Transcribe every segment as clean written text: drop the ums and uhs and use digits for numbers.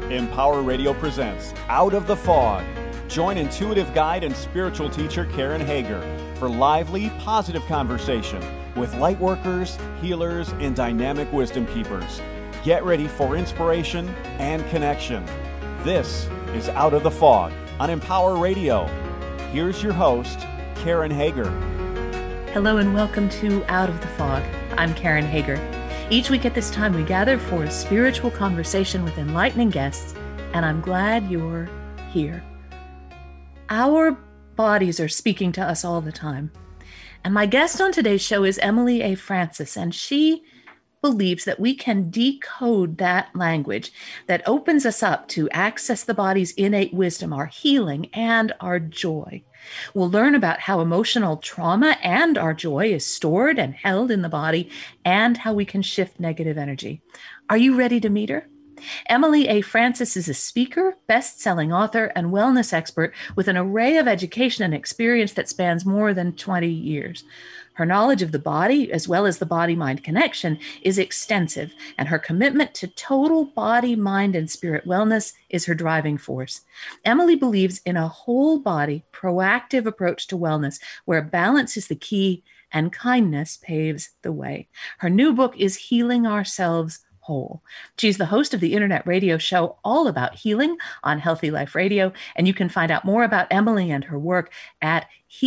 Empower Radio presents Out of the Fog. Join intuitive guide and spiritual teacher Karen Hager for lively, positive conversation with lightworkers, healers, and dynamic wisdom keepers. Get ready for inspiration and connection. This is Out of the Fog on Empower Radio. Here's your host, Karen Hager. Hello and welcome to Out of the Fog. I'm Karen Hager. Each week at this time, we gather for a spiritual conversation with enlightening guests, and I'm glad you're here. Our bodies are speaking to us all the time. And my guest on today's show is Emily A. Francis, and she believes that we can decode that language that opens us up to access the body's innate wisdom, our healing, and our joy. We'll learn about how emotional trauma and our joy is stored and held in the body, and how we can shift negative energy. Are you ready to meet her? Emily A. Francis is a speaker, best-selling author, and wellness expert with an array of education and experience that spans more than 20 years. Her knowledge of the body, as well as the body-mind connection, is extensive, and her commitment to total body, mind, and spirit wellness is her driving force. Emily believes in a whole-body, proactive approach to wellness, where balance is the key and kindness paves the way. Her new book is Healing Ourselves Whole. She's the host of the internet radio show All About Healing on Healthy Life Radio, and you can find out more about Emily and her work at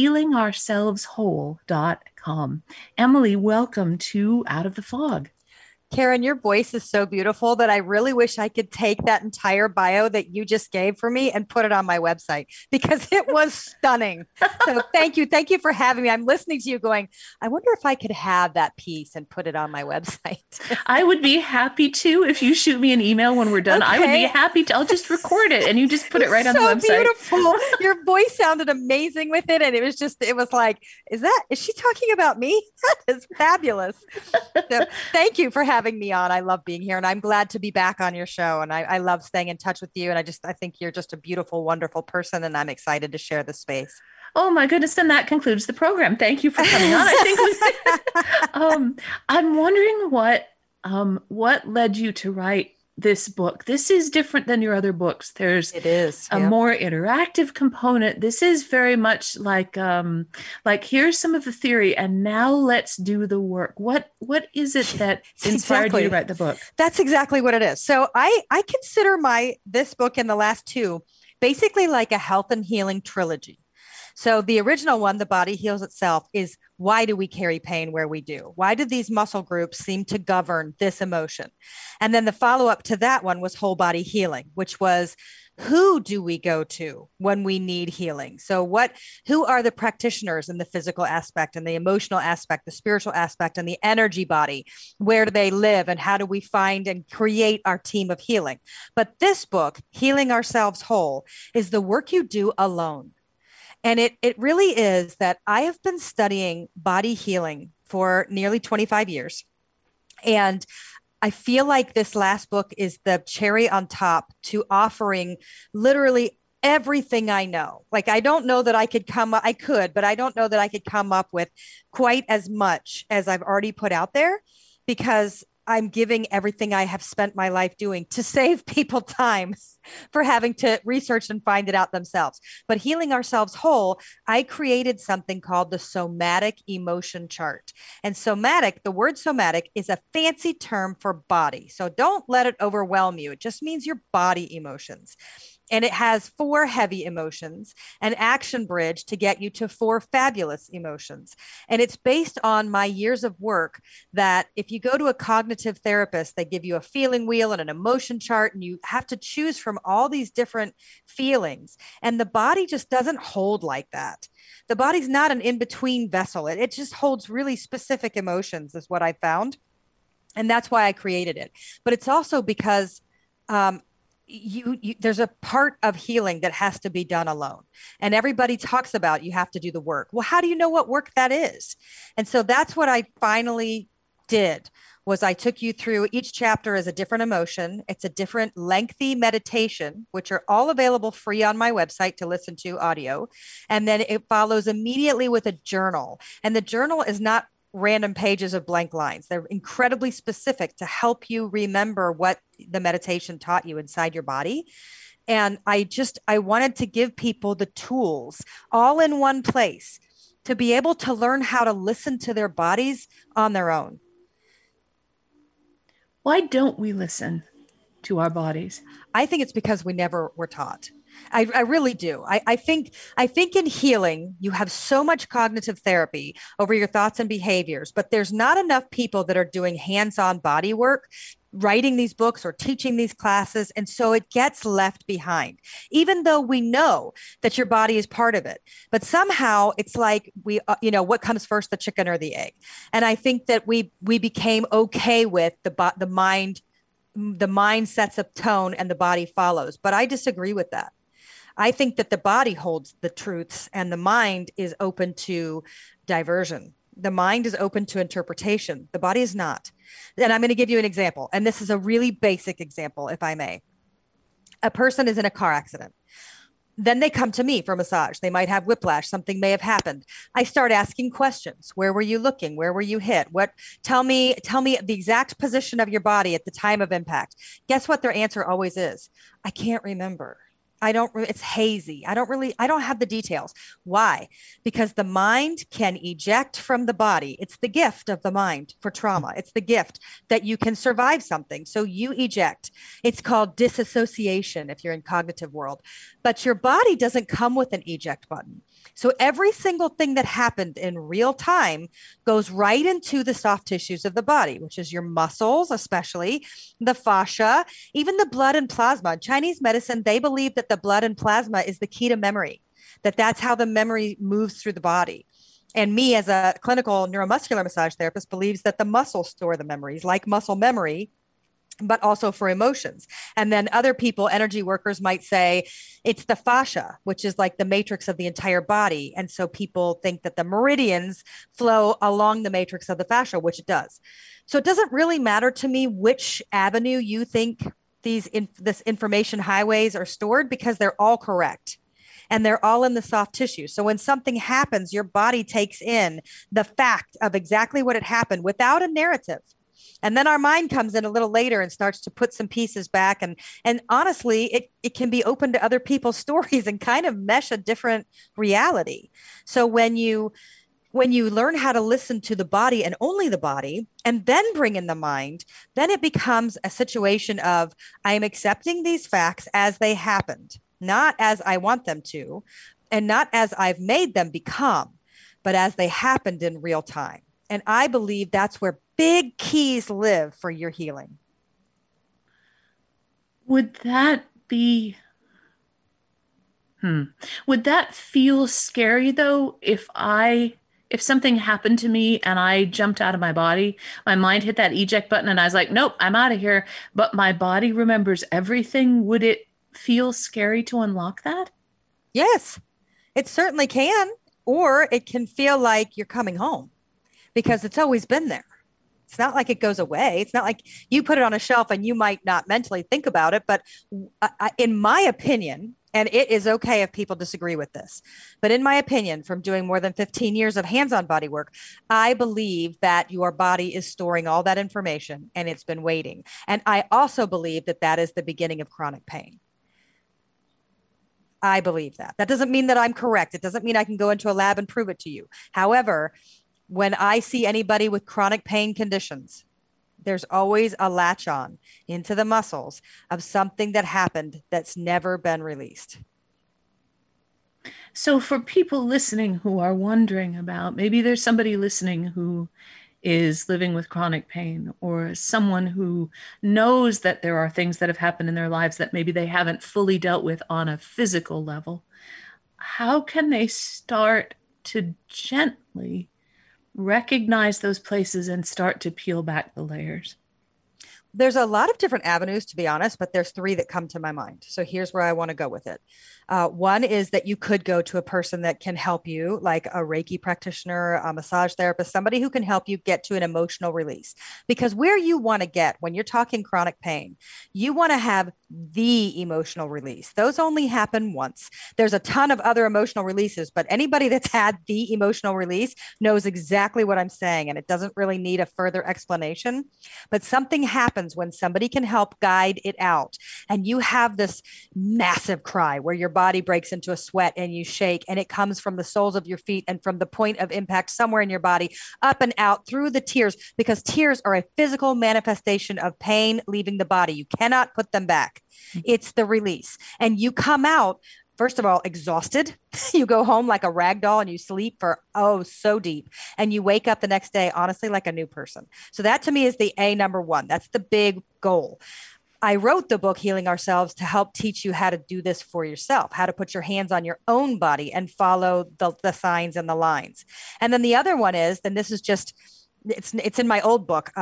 healingourselveswhole.com. Emily, welcome to Out of the Fog. Karen, your voice is so beautiful that I really wish I could take that entire bio that you just gave for me and put it on my website, because it was stunning. So thank you. Thank you for having me. I'm listening to you going, I wonder if I could have that piece and put it on my website. I would be happy to. If you shoot me an email when we're done, okay. I would be happy to. I'll just record it and you just put it right on the website. So beautiful. Your voice sounded amazing with it. And it was like, is she talking about me? That is fabulous. So thank you for having me on. I love being here, and I'm glad to be back on your show. And I love staying in touch with you. And I think you're just a beautiful, wonderful person, and I'm excited to share the space. Oh my goodness. And that concludes the program. Thank you for coming on. I'm wondering what led you to write this book. This is different than your other books. It is a more interactive component. This is very much like here's some of the theory, and now let's do the work. What is it that inspired you to write the book? That's exactly what it is. So I consider this book and the last two basically like a health and healing trilogy. So the original one, The Body Heals Itself, is why do we carry pain where we do? Why do these muscle groups seem to govern this emotion? And then the follow-up to that one was Whole Body Healing, which was who do we go to when we need healing? So who are the practitioners in the physical aspect and the emotional aspect, the spiritual aspect, and the energy body? Where do they live, and how do we find and create our team of healing? But this book, Healing Ourselves Whole, is the work you do alone. And it really is that I have been studying body healing for nearly 25 years. And I feel like this last book is the cherry on top to offering literally everything I know. Like, I don't know that I could but I don't know that I could come up with quite as much as I've already put out there, because I'm giving everything I have spent my life doing to save people time for having to research and find it out themselves. But Healing Ourselves Whole, I created something called the somatic emotion chart. And somatic, the word somatic, is a fancy term for body. So don't let it overwhelm you. It just means your body emotions. And it has 4 heavy emotions, an action bridge to get you to 4 fabulous emotions. And it's based on my years of work that if you go to a cognitive therapist, they give you a feeling wheel and an emotion chart, and you have to choose from all these different feelings. And the body just doesn't hold like that. The body's not an in-between vessel. It just holds really specific emotions, is what I found. And that's why I created it. But it's also because there's a part of healing that has to be done alone. And everybody talks about you have to do the work. Well, how do you know what work that is? And so that's what I finally did, was I took you through each chapter as a different emotion. It's a different lengthy meditation, which are all available free on my website to listen to audio. And then it follows immediately with a journal. And the journal is not random pages of blank lines. They're incredibly specific to help you remember what the meditation taught you inside your body. And I wanted to give people the tools all in one place to be able to learn how to listen to their bodies on their own. Why don't we listen to our bodies? I think it's because we never were taught. I really do. I think in healing, you have so much cognitive therapy over your thoughts and behaviors, but there's not enough people that are doing hands-on body work, writing these books or teaching these classes. And so it gets left behind, even though we know that your body is part of it. But somehow it's like what comes first, the chicken or the egg? And I think that we became okay with the mind. The mind sets a tone and the body follows. But I disagree with that. I think that the body holds the truths and the mind is open to diversion. The mind is open to interpretation. The body is not. And I'm going to give you an example. And this is a really basic example, if I may. A person is in a car accident. Then they come to me for massage. They might have whiplash. Something may have happened. I start asking questions. Where were you looking? Where were you hit? Tell me the exact position of your body at the time of impact. Guess what their answer always is? I can't remember. It's hazy. I don't have the details. Why? Because the mind can eject from the body. It's the gift of the mind for trauma. It's the gift that you can survive something. So you eject. It's called disassociation if you're in cognitive world, but your body doesn't come with an eject button. So every single thing that happened in real time goes right into the soft tissues of the body, which is your muscles, especially the fascia, even the blood and plasma. In Chinese medicine, they believe that the blood and plasma is the key to memory, that's how the memory moves through the body. And me, as a clinical neuromuscular massage therapist, believes that the muscles store the memories, like muscle memory, but also for emotions. And then other people, energy workers, might say it's the fascia, which is like the matrix of the entire body. And so people think that the meridians flow along the matrix of the fascia, which it does. So it doesn't really matter to me which avenue you think this information highways are stored, because they're all correct. And they're all in the soft tissue. So when something happens, your body takes in the fact of exactly what had happened without a narrative. And then our mind comes in a little later and starts to put some pieces back. And honestly, it can be open to other people's stories and kind of mesh a different reality. So when you learn how to listen to the body and only the body, and then bring in the mind, then it becomes a situation of, I am accepting these facts as they happened, not as I want them to, and not as I've made them become, but as they happened in real time. And I believe that's where big keys live for your healing. Would that feel scary though, if something happened to me and I jumped out of my body, my mind hit that eject button and I was like, nope, I'm out of here, but my body remembers everything? Would it feel scary to unlock that? Yes, it certainly can. Or it can feel like you're coming home because it's always been there. It's not like it goes away. It's not like you put it on a shelf and you might not mentally think about it. But in my opinion, and it is okay if people disagree with this, but in my opinion, from doing more than 15 years of hands-on body work, I believe that your body is storing all that information and it's been waiting. And I also believe that that is the beginning of chronic pain. I believe that. That doesn't mean that I'm correct. It doesn't mean I can go into a lab and prove it to you. However, when I see anybody with chronic pain conditions, there's always a latch on into the muscles of something that happened that's never been released. So for people listening who are wondering about, maybe there's somebody listening who is living with chronic pain, or someone who knows that there are things that have happened in their lives that maybe they haven't fully dealt with on a physical level. How can they start to gently recognize those places and start to peel back the layers? There's a lot of different avenues, to be honest, but there's three that come to my mind. So here's where I want to go with it. One is that you could go to a person that can help you, like a Reiki practitioner, a massage therapist, somebody who can help you get to an emotional release. Because where you want to get when you're talking chronic pain, you want to have the emotional release. Those only happen once. There's a ton of other emotional releases, but anybody that's had the emotional release knows exactly what I'm saying. And it doesn't really need a further explanation. But something happens when somebody can help guide it out. And you have this massive cry where your body breaks into a sweat and you shake, and it comes from the soles of your feet and from the point of impact somewhere in your body up and out through the tears, because tears are a physical manifestation of pain leaving the body. You cannot put them back. It's the release. And you come out, first of all, exhausted. You go home like a rag doll and you sleep for, so deep. And you wake up the next day, honestly, like a new person. So that to me is the number one. That's the big goal. I wrote the book Healing Ourselves to help teach you how to do this for yourself, how to put your hands on your own body and follow the signs and the lines. And then the other one is, then this is just, it's in my old book.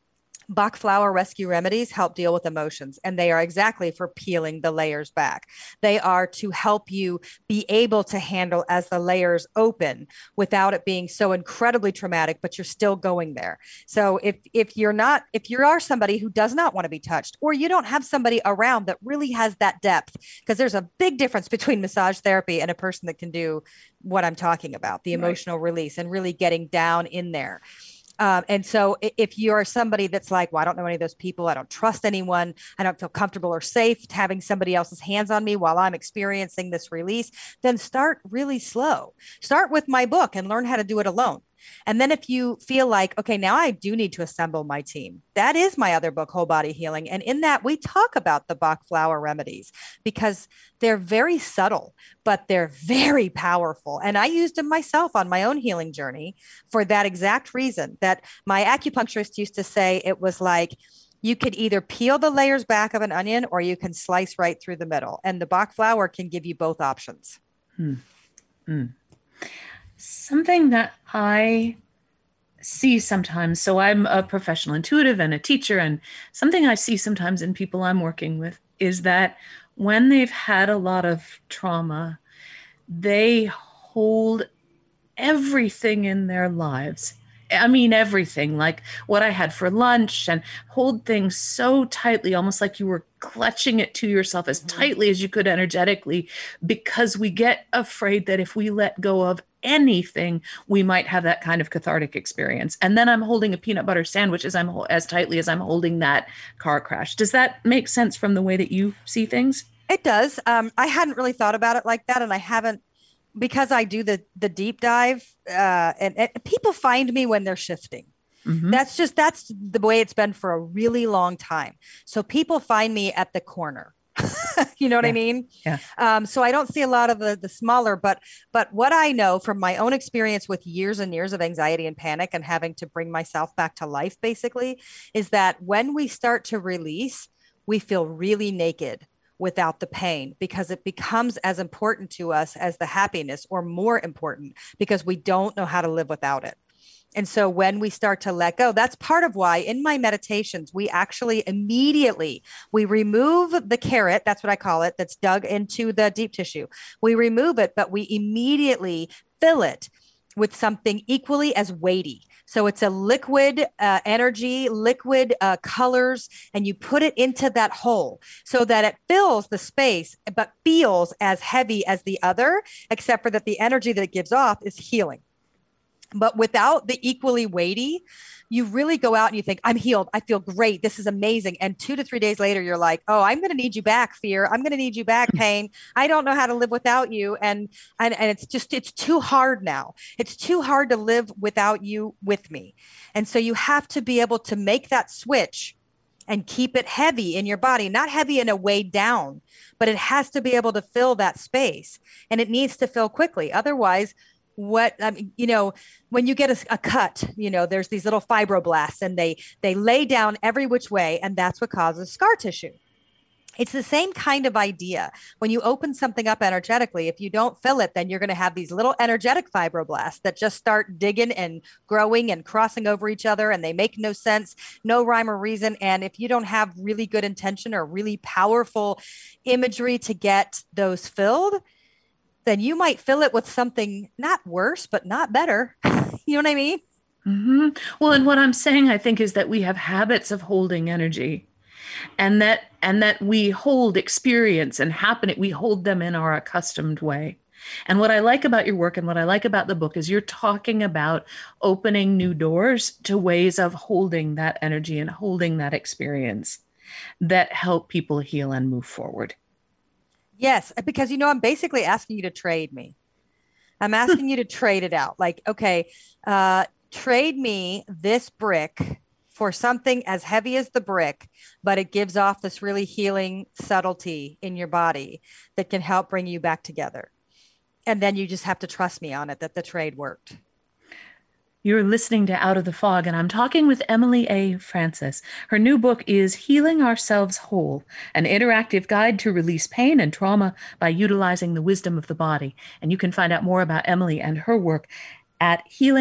Bach flower rescue remedies help deal with emotions, and they are exactly for peeling the layers back. They are to help you be able to handle as the layers open without it being so incredibly traumatic, but you're still going there. So if you are somebody who does not want to be touched, or you don't have somebody around that really has that depth, because there's a big difference between massage therapy and a person that can do what I'm talking about, the emotional release and really getting down in there. And so if you're somebody that's like, well, I don't know any of those people, I don't trust anyone, I don't feel comfortable or safe having somebody else's hands on me while I'm experiencing this release, then start really slow. Start with my book and learn how to do it alone. And then if you feel like, okay, now I do need to assemble my team, that is my other book, Whole Body Healing. And in that, we talk about the Bach flower remedies because they're very subtle, but they're very powerful. And I used them myself on my own healing journey for that exact reason, that my acupuncturist used to say it was like, you could either peel the layers back of an onion or you can slice right through the middle. And the Bach flower can give you both options. Something that I see sometimes, so I'm a professional intuitive and a teacher, and something I see sometimes in people I'm working with is that when they've had a lot of trauma, they hold everything in their lives. I mean, everything, like what I had for lunch, and hold things so tightly, almost like you were clutching it to yourself as tightly as you could energetically, because we get afraid that if we let go of anything, we might have that kind of cathartic experience. And then I'm holding a peanut butter sandwich as tightly as I'm holding that car crash. Does that make sense from the way that you see things? It does. I hadn't really thought about it like that, and I haven't, because I do the deep dive, and people find me when they're shifting. Mm-hmm. That's the way it's been for a really long time. So people find me at the corner. You know what I mean? Yeah. So I don't see a lot of the smaller, but what I know from my own experience with years and years of anxiety and panic and having to bring myself back to life, basically, is that when we start to release, we feel really naked without the pain, because it becomes as important to us as the happiness, or more important, because we don't know how to live without it. And so when we start to let go, that's part of why in my meditations, we actually immediately, we remove the carrot, that's what I call it, that's dug into the deep tissue. We remove it, but we immediately fill it with something equally as weighty. So it's a liquid energy, liquid colors, and you put it into that hole so that it fills the space, but feels as heavy as the other, except for that the energy that it gives off is healing. But without the equally weighty, you really go out and you think, I'm healed. I feel great. This is amazing. And 2 to 3 days later, you're like, oh, I'm going to need you back, fear. I'm going to need you back, pain. I don't know how to live without you. And it's too hard now. It's too hard to live without you with me. And so you have to be able to make that switch and keep it heavy in your body, not heavy in a way down, but it has to be able to fill that space, and it needs to fill quickly. Otherwise, when you get a cut, there's these little fibroblasts, and they lay down every which way, and that's what causes scar tissue. It's the same kind of idea. When you open something up energetically, if you don't fill it, then you're going to have these little energetic fibroblasts that just start digging and growing and crossing over each other, and they make no sense, no rhyme or reason. And if you don't have really good intention or really powerful imagery to get those filled, then you might fill it with something not worse, but not better. You know what I mean? Mm-hmm. Well, and what I'm saying, I think, is that we have habits of holding energy, and that we hold experience and happening, we hold them in our accustomed way. And what I like about your work and what I like about the book is you're talking about opening new doors to ways of holding that energy and holding that experience that help people heal and move forward. Yes, because I'm basically asking you to trade me. I'm asking you to trade it out. Like, okay, trade me this brick for something as heavy as the brick, but it gives off this really healing subtlety in your body that can help bring you back together. And then you just have to trust me on it, that the trade worked. You're listening to Out of the Fog, and I'm talking with Emily A. Francis. Her new book is Healing Ourselves Whole, an interactive guide to release pain and trauma by utilizing the wisdom of the body. And you can find out more about Emily and her work at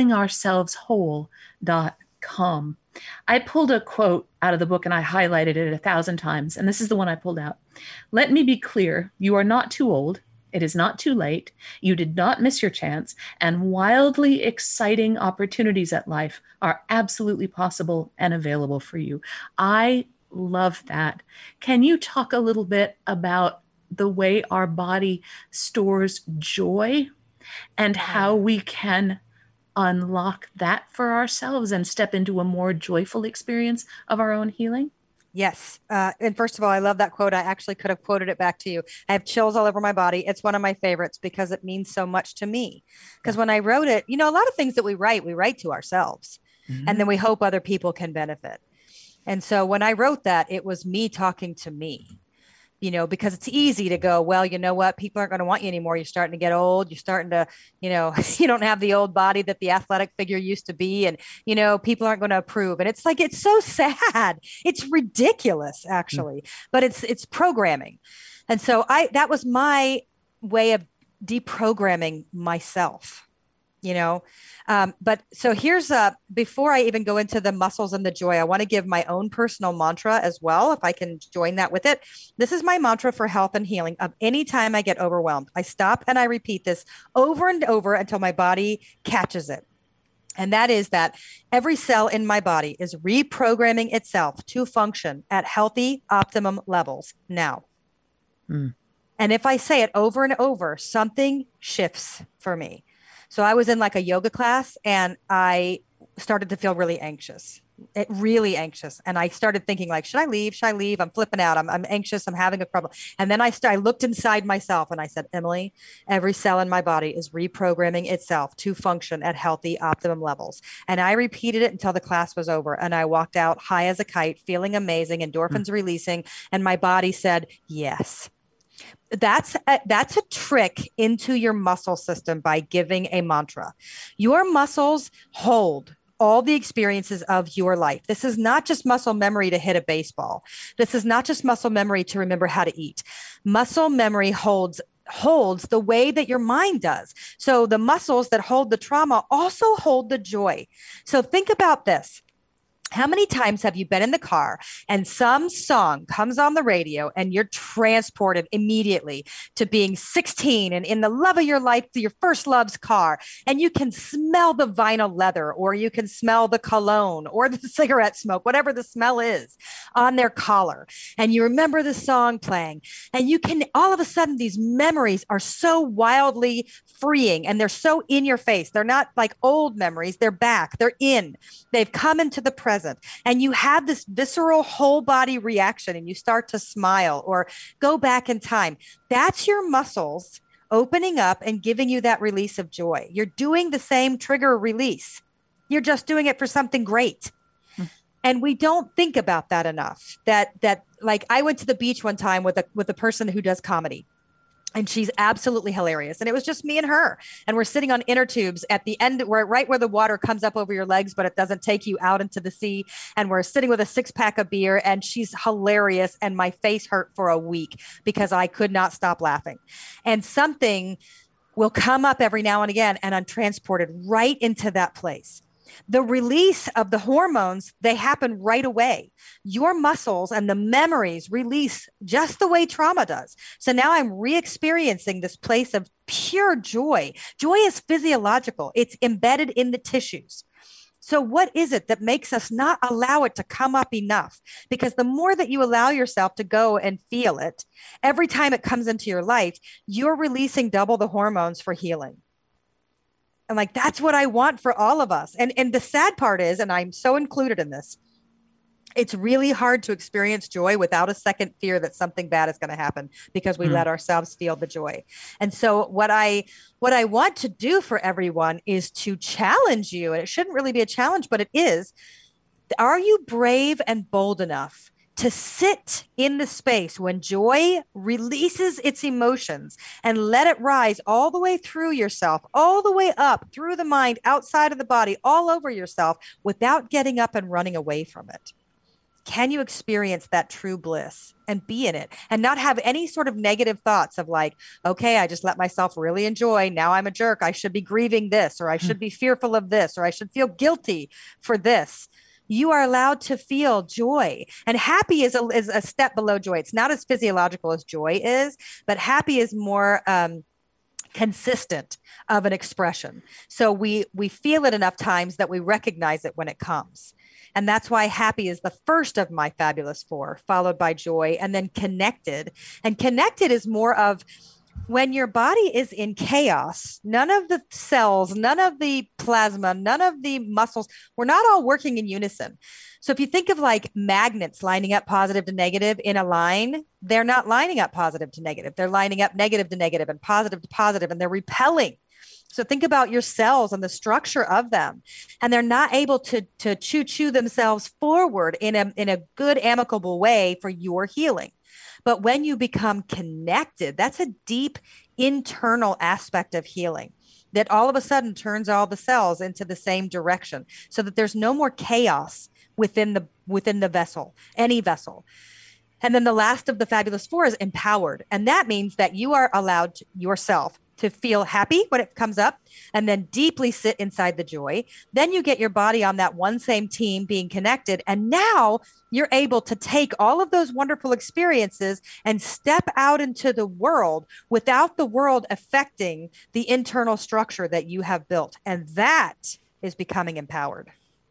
healingourselveswhole.com. I pulled a quote out of the book and I highlighted it 1,000 times. And this is the one I pulled out. Let me be clear. You are not too old. It is not too late. You did not miss your chance. And wildly exciting opportunities at life are absolutely possible and available for you. I love that. Can you talk a little bit about the way our body stores joy and how we can unlock that for ourselves and step into a more joyful experience of our own healing? Yes. And first of all, I love that quote. I actually could have quoted it back to you. I have chills all over my body. It's one of my favorites because it means so much to me. Because when I wrote it, a lot of things that we write to ourselves, and then we hope other people can benefit. And so when I wrote that, it was me talking to me. Because it's easy to go, well, you know what? People aren't going to want you anymore. You're starting to get old. You're starting to, you don't have the old body that the athletic figure used to be. And, people aren't going to approve. And it's like, it's so sad. It's ridiculous, actually, but it's programming. And so that was my way of deprogramming myself. But so here's before I even go into the muscles and the joy, I want to give my own personal mantra as well, if I can join that with it. This is my mantra for health and healing. Of any time I get overwhelmed, I stop and I repeat this over and over until my body catches it. And that is that every cell in my body is reprogramming itself to function at healthy, optimum levels now. And if I say it over and over, something shifts for me. So I was in like a yoga class and I started to feel really anxious. Really anxious. And I started thinking like, should I leave? Should I leave? I'm flipping out. I'm anxious. I'm having a problem. And then I looked inside myself and I said, Emily, every cell in my body is reprogramming itself to function at healthy, optimum levels. And I repeated it until the class was over. And I walked out high as a kite, feeling amazing, endorphins releasing. And my body said, yes. That's a trick into your muscle system by giving a mantra. Your muscles hold all the experiences of your life. This is not just muscle memory to hit a baseball. This is not just muscle memory to remember how to eat. Muscle memory holds the way that your mind does. So the muscles that hold the trauma also hold the joy. So think about this. How many times have you been in the car and some song comes on the radio and you're transported immediately to being 16 and in the love of your life, to your first love's car, and you can smell the vinyl leather, or you can smell the cologne or the cigarette smoke, whatever the smell is, on their collar, and you remember the song playing, and you can, all of a sudden, these memories are so wildly freeing and they're so in your face. They're not like old memories. They're back. They've come into the present. And you have this visceral whole body reaction and you start to smile or go back in time. That's your muscles opening up and giving you that release of joy. You're doing the same trigger release. You're just doing it for something great. And we don't think about that enough. That like I went to the beach one time with a person who does comedy. And she's absolutely hilarious. And it was just me and her. And we're sitting on inner tubes at the end, right where the water comes up over your legs, but it doesn't take you out into the sea. And we're sitting with a 6-pack of beer, and she's hilarious. And my face hurt for a week because I could not stop laughing. And something will come up every now and again, and I'm transported right into that place. The release of the hormones, they happen right away. Your muscles and the memories release just the way trauma does. So now I'm re-experiencing this place of pure joy. Joy is physiological. It's embedded in the tissues. So what is it that makes us not allow it to come up enough? Because the more that you allow yourself to go and feel it, every time it comes into your life, you're releasing double the hormones for healing. And like, that's what I want for all of us. And the sad part is, and I'm so included in this, it's really hard to experience joy without a second fear that something bad is going to happen because we let ourselves feel the joy. And so what I want to do for everyone is to challenge you. And it shouldn't really be a challenge, but it is. Are you brave and bold enough to sit in the space when joy releases its emotions and let it rise all the way through yourself, all the way up through the mind, outside of the body, all over yourself without getting up and running away from it? Can you experience that true bliss and be in it and not have any sort of negative thoughts of like, okay, I just let myself really enjoy. Now I'm a jerk. I should be grieving this, or I should be fearful of this, or I should feel guilty for this. You are allowed to feel joy, and happy is a step below joy. It's not as physiological as joy is, but happy is more consistent of an expression. So we feel it enough times that we recognize it when it comes. And that's why happy is the first of my fabulous 4, followed by joy, and then connected. And connected is more of when your body is in chaos, none of the cells, none of the plasma, none of the muscles, we're not all working in unison. So if you think of like magnets lining up positive to negative in a line, they're not lining up positive to negative. They're lining up negative to negative and positive to positive, and they're repelling. So think about your cells and the structure of them, and they're not able to chew themselves forward in a good, amicable way for your healing. But when you become connected, that's a deep internal aspect of healing that all of a sudden turns all the cells into the same direction so that there's no more chaos within the vessel, any vessel. And then the last of the fabulous 4 is empowered. And that means that you are allowed yourself to feel happy when it comes up and then deeply sit inside the joy. Then you get your body on that one same team being connected. And now you're able to take all of those wonderful experiences and step out into the world without the world affecting the internal structure that you have built. And that is becoming empowered.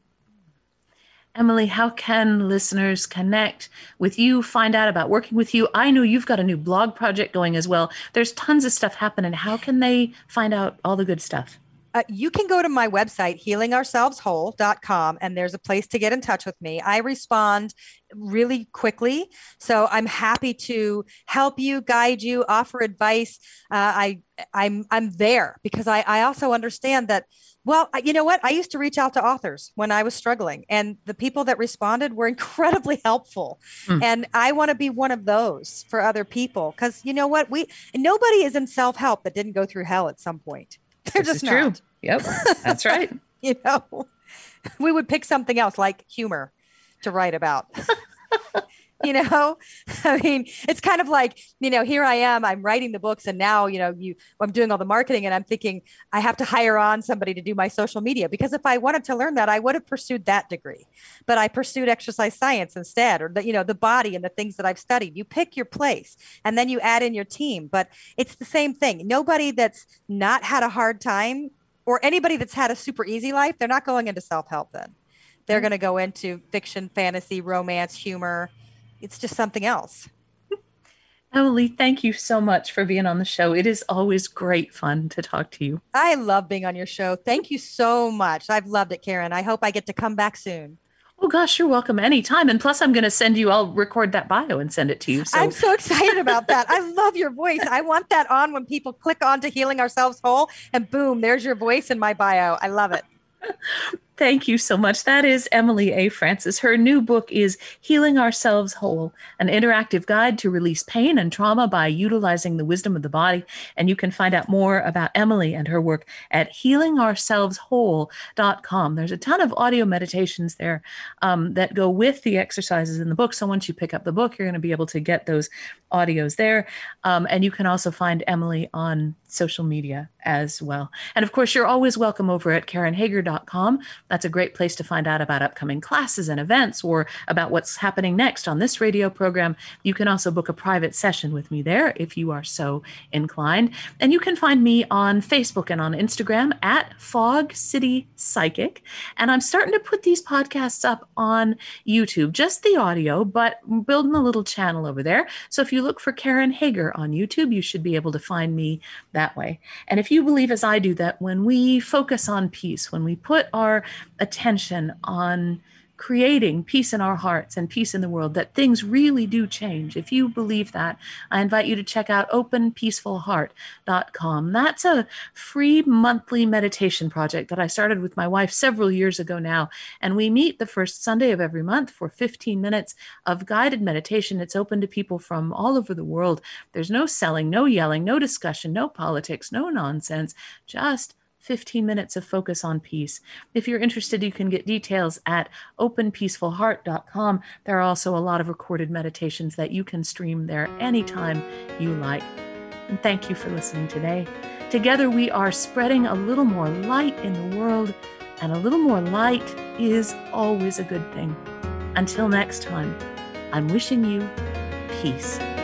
Emily, how can listeners connect with you, find out about working with you? I know you've got a new blog project going as well. There's tons of stuff happening. How can they find out all the good stuff? You can go to my website, healingourselveswhole.com, and there's a place to get in touch with me. I respond really quickly. So I'm happy to help you, guide you, offer advice. I'm there because I also understand that, well, you know what? I used to reach out to authors when I was struggling, and the people that responded were incredibly helpful. And I want to be one of those for other people because you know what? Nobody is in self-help that didn't go through hell at some point. They're This just is true. not. Yep, that's right. You know, we would pick something else like humor to write about. You know, I mean, it's kind of like, you know, here I am, I'm writing the books, and now, you know, I'm doing all the marketing, and I'm thinking I have to hire on somebody to do my social media, because if I wanted to learn that, I would have pursued that degree, but I pursued exercise science instead, or the, you know, the body and the things that I've studied. You pick your place and then you add in your team, but it's the same thing. Nobody that's not had a hard time, or anybody that's had a super easy life, they're not going into self-help then. They're going to go into fiction, fantasy, romance, humor. It's just something else. Emily, thank you so much for being on the show. It is always great fun to talk to you. I love being on your show. Thank you so much. I've loved it, Karen. I hope I get to come back soon. Oh gosh, you're welcome anytime. And plus I'm going to send you, I'll record that bio and send it to you. So I'm so excited about that. I love your voice. I want that on when people click on to Healing Ourselves Whole, and boom, there's your voice in my bio. I love it. Thank you so much. That is Emily A. Francis. Her new book is Healing Ourselves Whole, an interactive guide to release pain and trauma by utilizing the wisdom of the body. And you can find out more about Emily and her work at healingourselveswhole.com. There's a ton of audio meditations there that go with the exercises in the book. So once you pick up the book, you're going to be able to get those audios there. And you can also find Emily on social media as well. And of course, you're always welcome over at KarenHager.com. That's a great place to find out about upcoming classes and events or about what's happening next on this radio program. You can also book a private session with me there if you are so inclined. And you can find me on Facebook and on Instagram at Fog City Psychic. And I'm starting to put these podcasts up on YouTube, just the audio, but I'm building a little channel over there. So if you look for Karen Hager on YouTube, you should be able to find me that way. And if you believe, as I do, that when we focus on peace, when we put our attention on creating peace in our hearts and peace in the world, that things really do change. If you believe that, I invite you to check out openpeacefulheart.com. That's a free monthly meditation project that I started with my wife several years ago now. And we meet the first Sunday of every month for 15 minutes of guided meditation. It's open to people from all over the world. There's no selling, no yelling, no discussion, no politics, no nonsense, just 15 minutes of focus on peace. If you're interested, you can get details at openpeacefulheart.com. There are also a lot of recorded meditations that you can stream there anytime you like. And thank you for listening today. Together we are spreading a little more light in the world, and a little more light is always a good thing. Until next time, I'm wishing you peace.